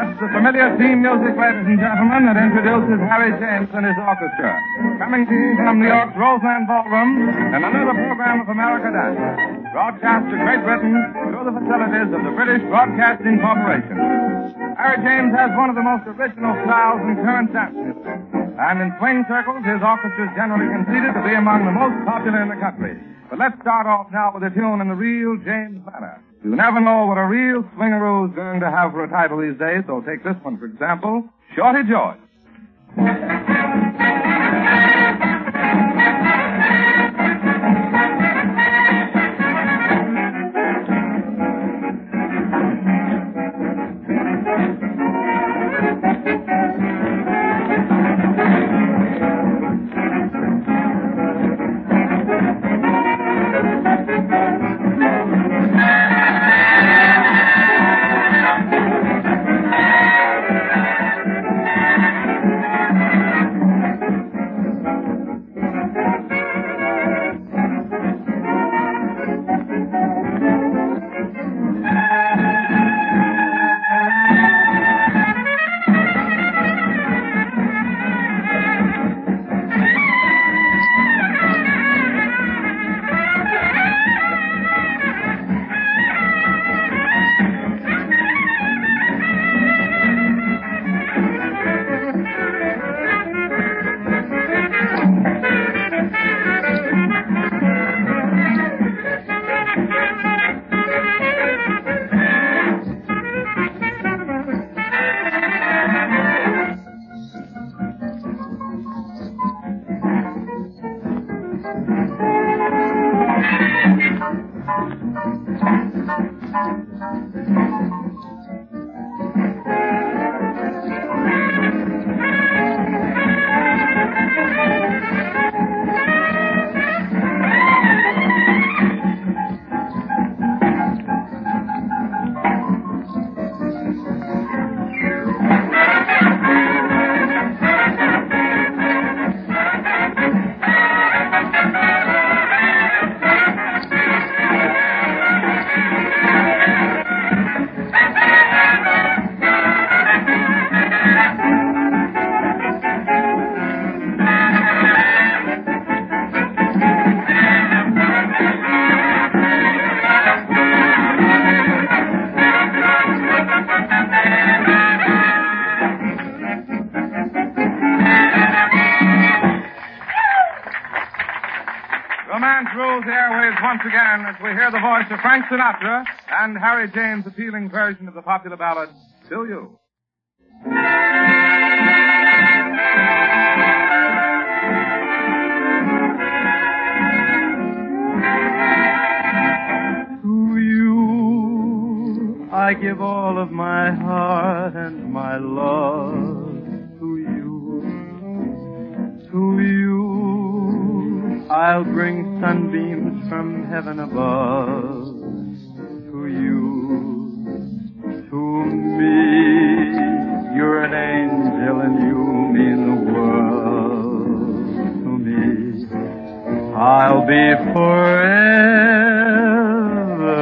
That's the familiar theme music, ladies and gentlemen, that introduces Harry James and his orchestra. Coming to you from New York's Roseland Ballroom and another program of America Dance. Broadcast to Great Britain through the facilities of the British Broadcasting Corporation. Harry James has one of the most original styles in current dance music. And in swing circles, his orchestra is generally conceded to be among the most popular in the country. But let's start off now with a tune in the real James manner. You never know what a real swingaroo is going to have for a title these days, so take this one, for example, Shorty George. Once again, as we hear the voice of Frank Sinatra and Harry James' appealing version of the popular ballad, Still You. To you, I give all of my heart and my love. To you, I'll bring sunbeams from heaven above. To me, you're an angel and you mean the world to me. I'll be forever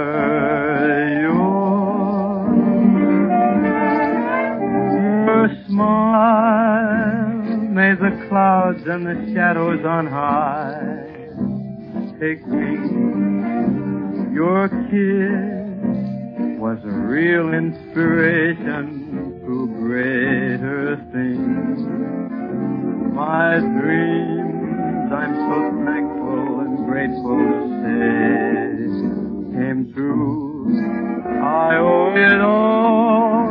yours. Your smile made the clouds and the shadows on high take me. Your kiss was a real inspiration to greater things. My dreams, I'm so thankful and grateful to say, came true. I owe it all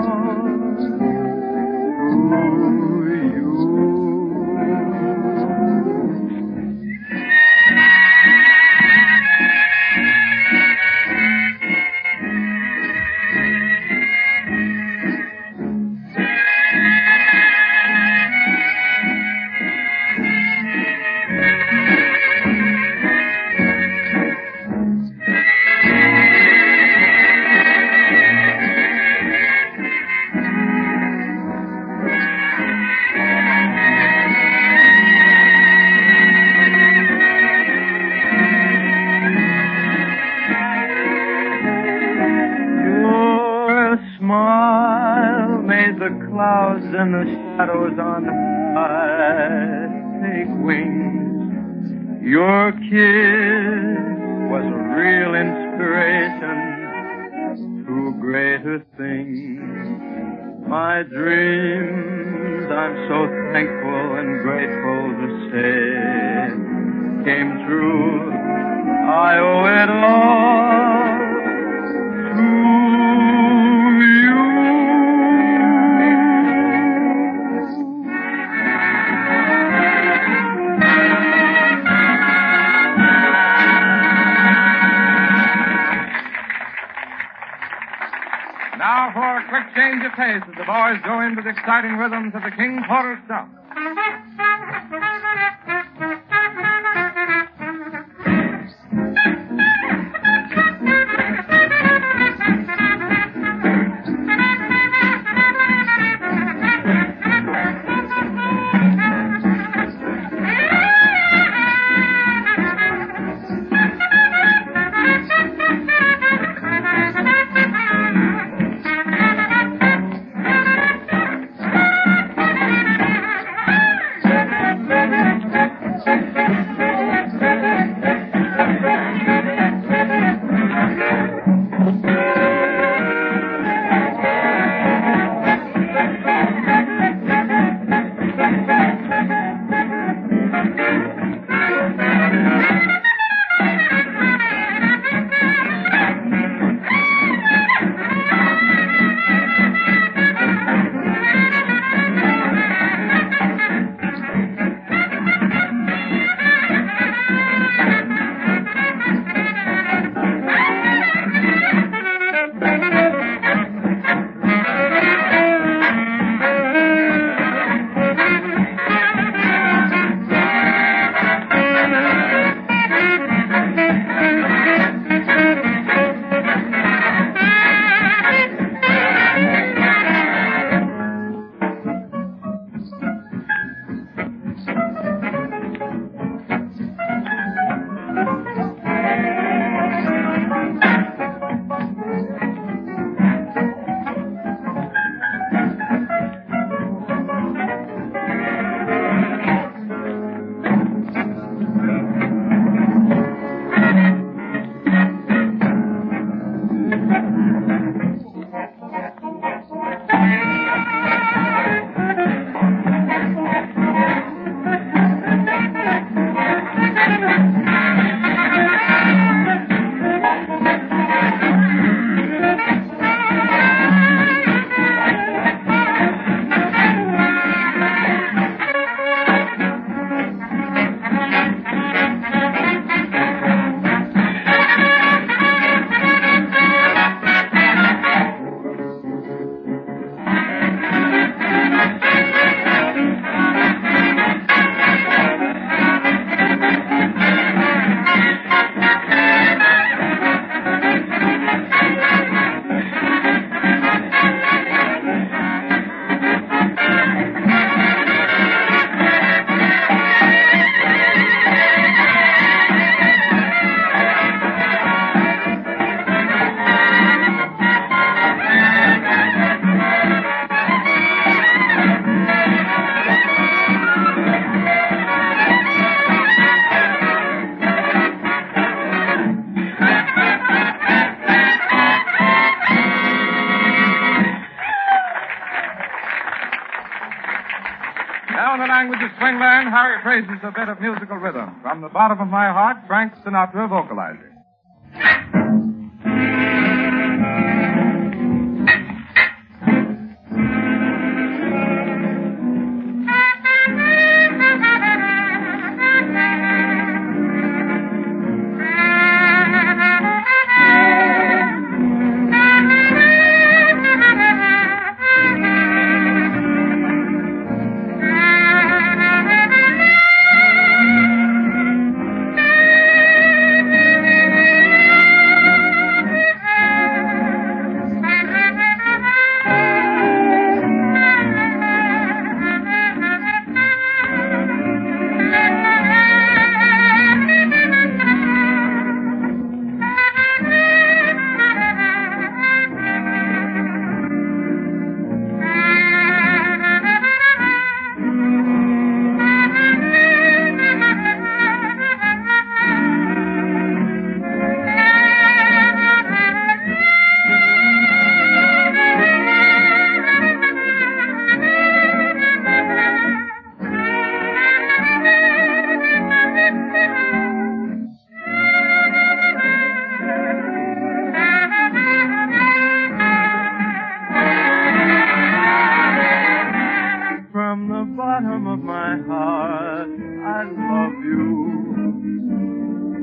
to you. clouds and the shadows on high take wings. Your kiss was a real inspiration to greater things. My dreams, I'm so thankful and grateful to say, came true. I owe it all to you. Now for a quick change of pace as the boys go into the exciting rhythms of the King Porter Stump. Now in the language of Swingland, Harry praises a bit of musical rhythm. From the bottom of my heart, Frank Sinatra vocalizing.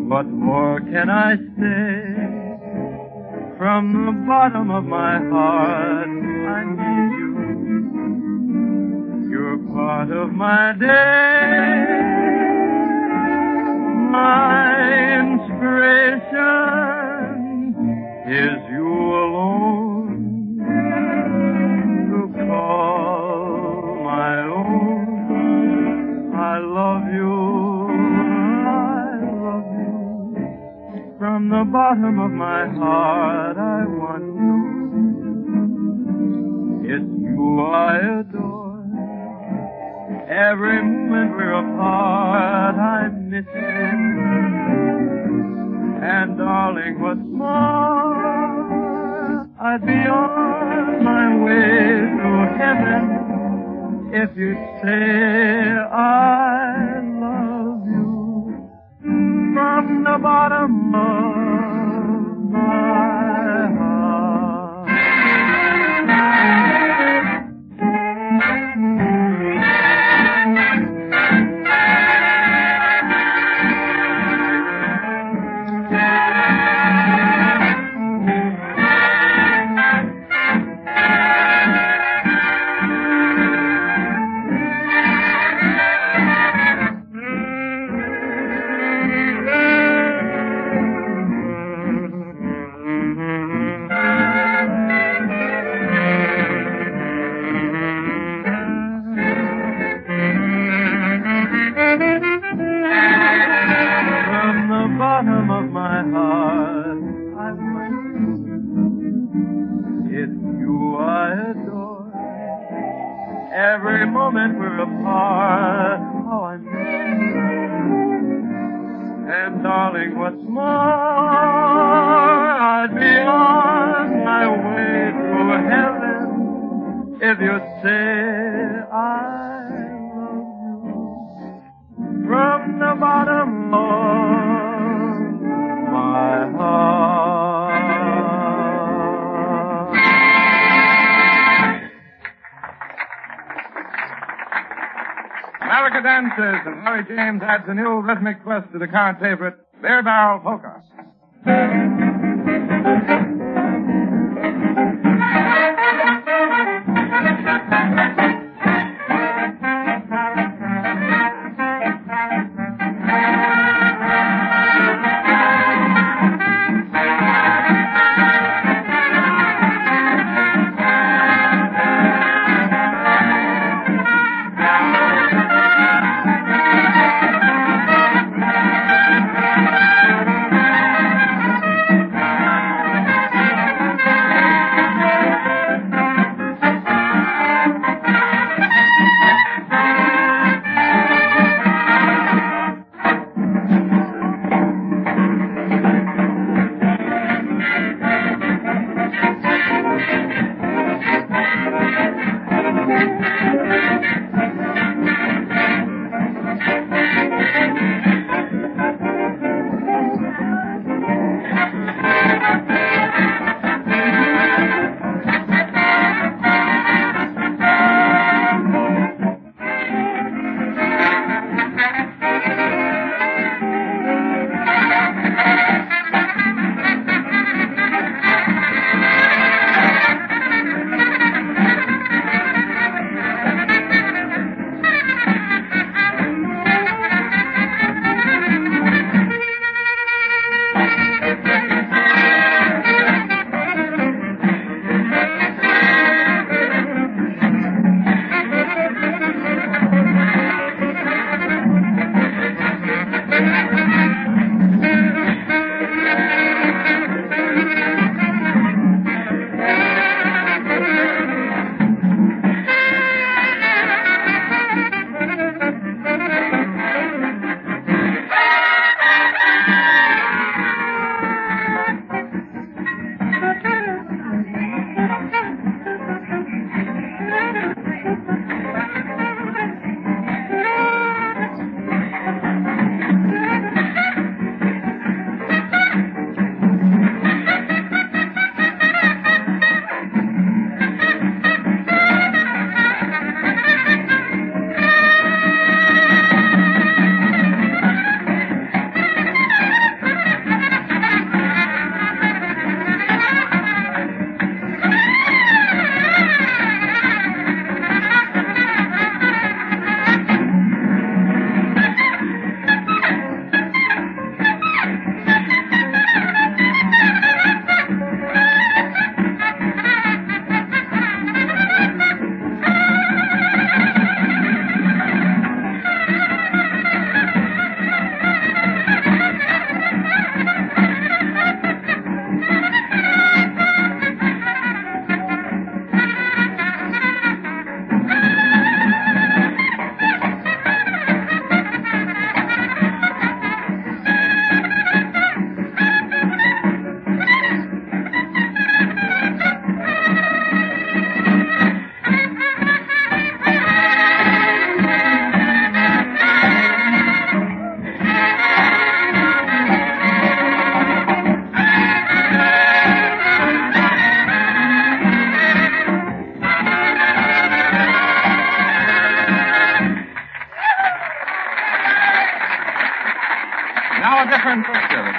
What more can I say? From the bottom of my heart, I need you. You're part of my day, my inspiration is you alone to call my own. I love you. From the bottom of my heart, I want you. It's you I adore. Every moment we're apart, I miss you. And darling, what's more, I'd be on my way to heaven if you'd say I love you. From the bottom of my heart. Bottom of my heart, I want you. It's you I adore. Every moment we're apart, how I miss you. And darling, what's more, I'd be on my way to heaven if you'd say I love you. From the bottom of my heart. America Dances, and Harry James adds a new rhythmic twist to the current favorite, Beer Barrel Polka.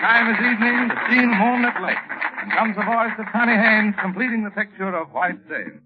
time is evening, the scene moonlit lake, and comes the voice of Connie Haynes completing the picture of White Sage.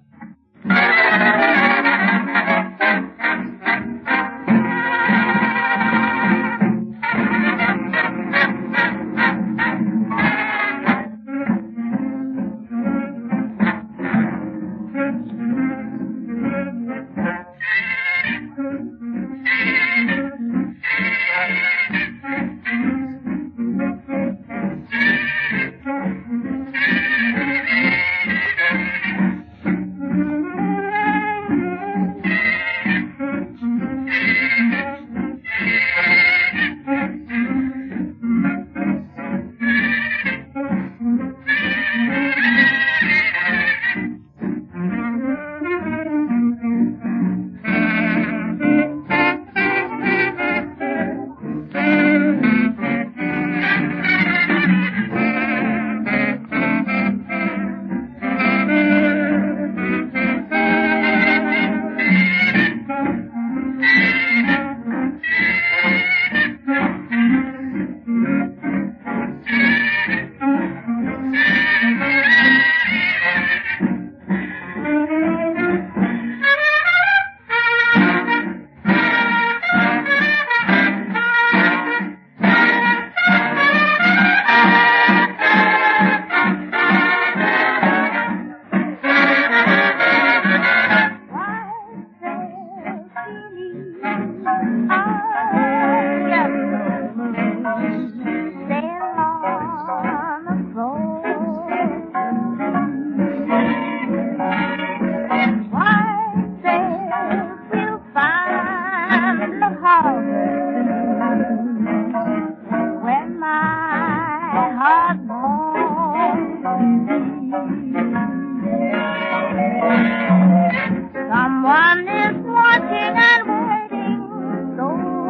Someone is watching and waiting so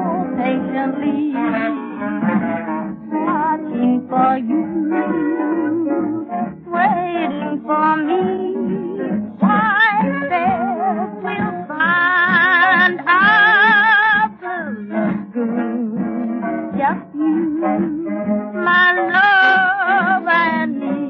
patiently, watching for you, waiting for me. Why there we'll find our good, just you, my love and me.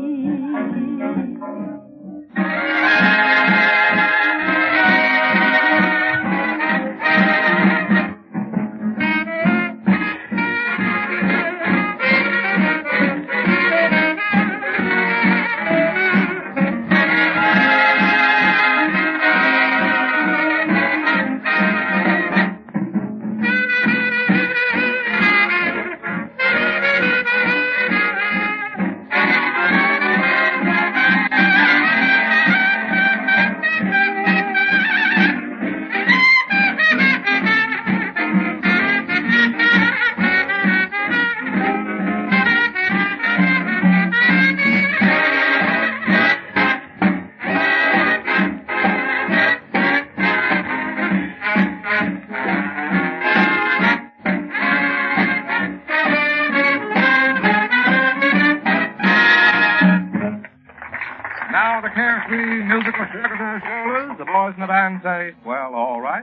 Now the carefree musical shrug of their shoulders, the boys in the band say, well, all right.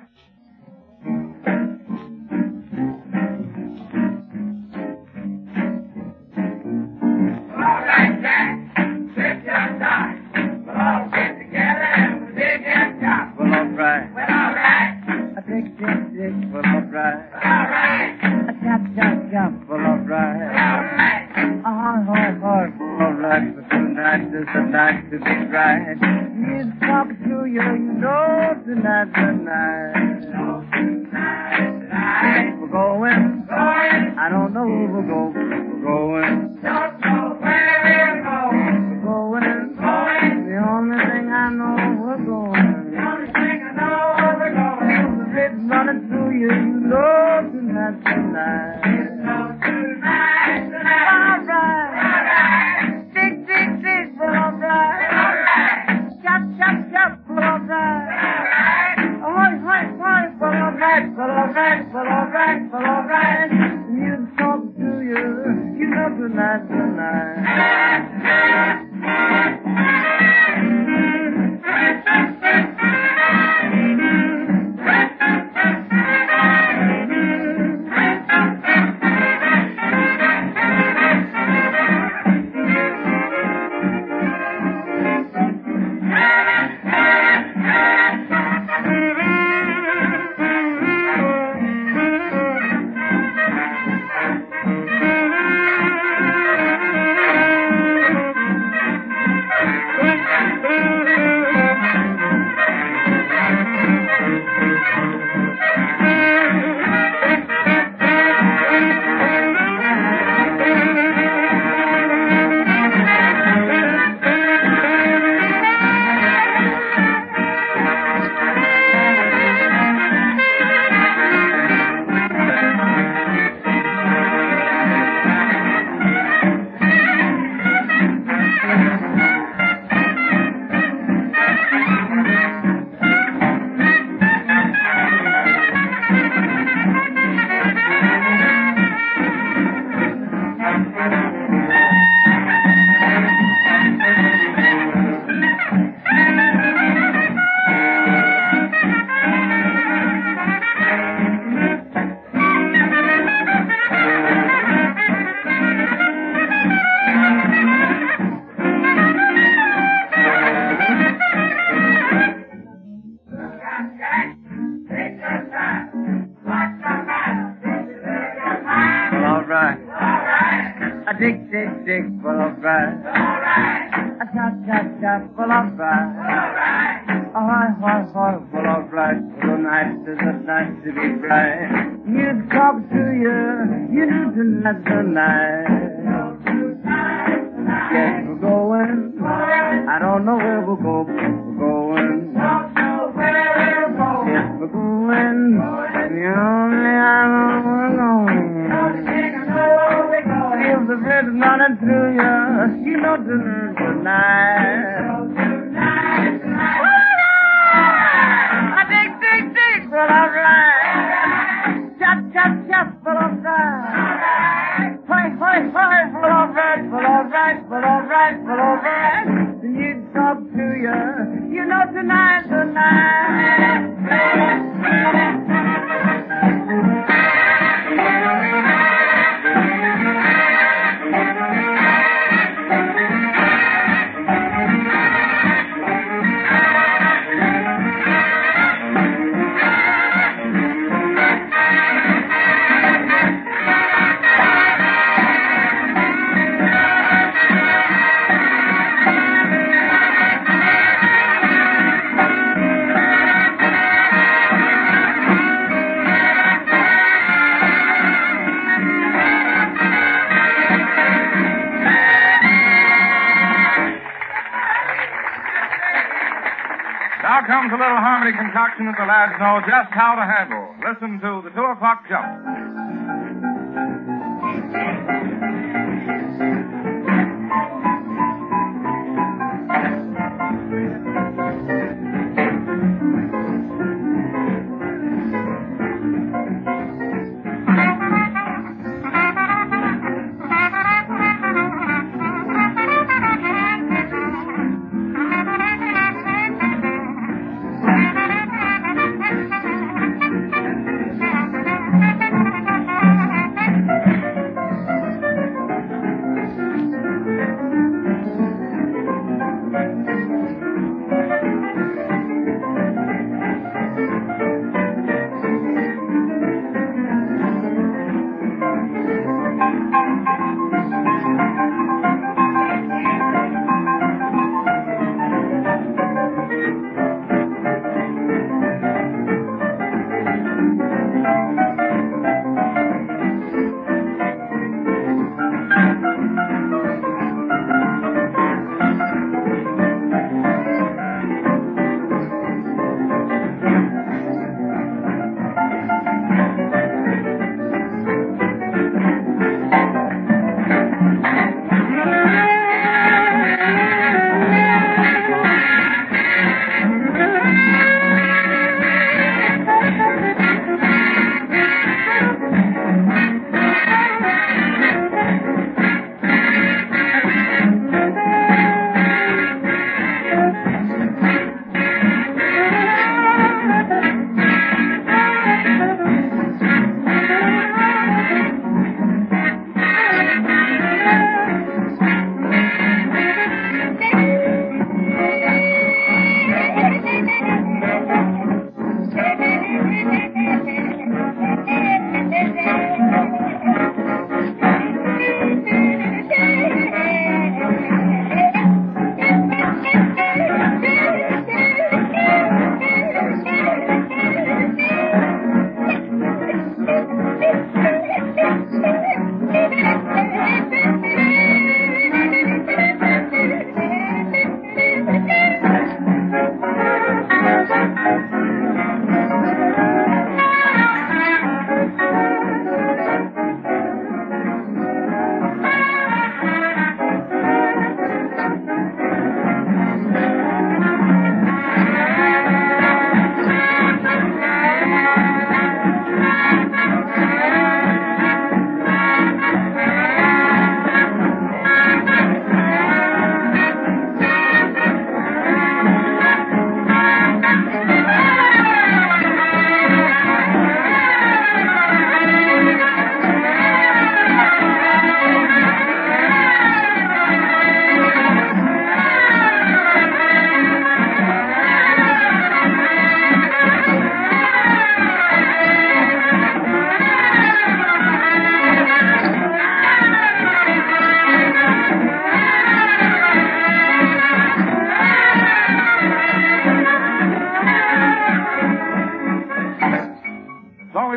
All right, Jack. Sit your side. We'll all get together and we'll dig and chop. Well, all right. Well, all right. I take, well, all right. All right. I chop, well, all right. All right. A hard, well, all right. But tonight is the night to be right. He's talking to you, you know tonight, We're going. I don't know where we're going. We're going. Don't know where we're going. We're going. The only thing I know, we're going. The only thing I know we're going. It's running through you, you know tonight. So tonight. All right. All right. Dig, well, all right. All right. Chop, well, all right. All right. Well, all right. You talk to you know tonight. dig, dig, dig, full of pride. A chop, chop, chop, full of pride. A high, high, high, full of pride. So nice is it nice to be bright. You talk to you know tonight, tonight. Yes, we're going. I don't know where we'll go, but we're going. Yes, we're going. The only I know we're going. If the blood's running through you know tonight. I dig, dig, dig, full of ride. Chop, chop, chop, full of ride. Hoy, hoy, hoy, full of ride, full of ride, full of ride, full of ride. And you talk to you know tonight, tonight. Now comes a little harmony concoction that the lads know just how to handle. Listen to the 2 o'clock jump.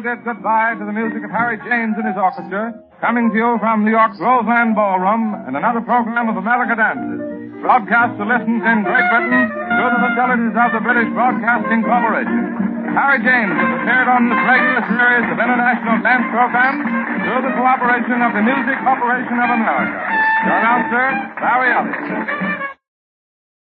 bid goodbye to the music of Harry James and his orchestra, coming to you from New York's Roseland Ballroom in another program of America Dances, broadcast to listeners in Great Britain through the facilities of the British Broadcasting Corporation. Harry James has appeared on this regular series of international dance programs through the cooperation of the Music Corporation of America. Your announcer, Larry Elliott.